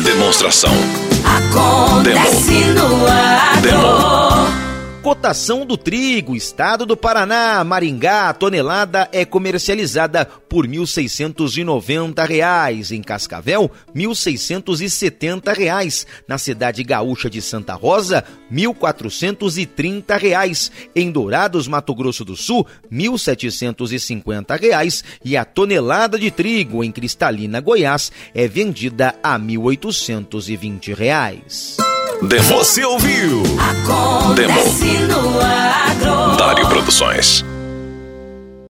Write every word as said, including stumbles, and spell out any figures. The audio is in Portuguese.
Demonstração. Acontece Demo. no agro. Demo. Cotação do trigo, estado do Paraná, Maringá, a tonelada é comercializada por mil seiscentos e noventa reais, em Cascavel, mil seiscentos e setenta reais, na cidade gaúcha de Santa Rosa, mil quatrocentos e trinta reais, em Dourados, Mato Grosso do Sul, mil setecentos e cinquenta reais, e a tonelada de trigo em Cristalina, Goiás, é vendida a mil oitocentos e vinte reais. Demo. Você ouviu? Acontece Demo. no agro. Dário Produções.